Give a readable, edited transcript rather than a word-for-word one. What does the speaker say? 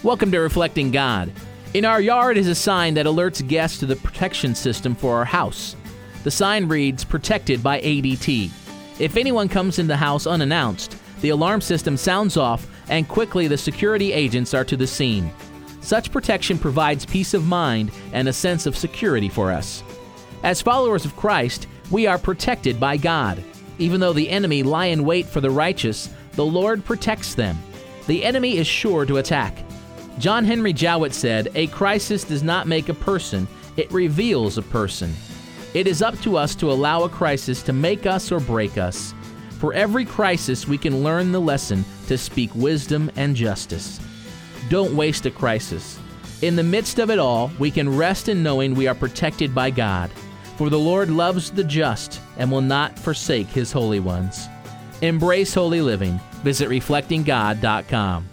Welcome to Reflecting God. In our yard is a sign that alerts guests to the protection system for our house. The sign reads, "Protected by ADT." If anyone comes in the house unannounced, the alarm system sounds off and quickly the security agents are to the scene. Such protection provides peace of mind and a sense of security for us. As followers of Christ, we are protected by God. Even though the enemy lie in wait for the righteous, the Lord protects them. The enemy is sure to attack. John Henry Jowett said, "A crisis does not make a person, it reveals a person." It is up to us to allow a crisis to make us or break us. For every crisis, we can learn the lesson to speak wisdom and justice. Don't waste a crisis. In the midst of it all, we can rest in knowing we are protected by God. For the Lord loves the just and will not forsake His holy ones. Embrace holy living. Visit reflectinggod.com.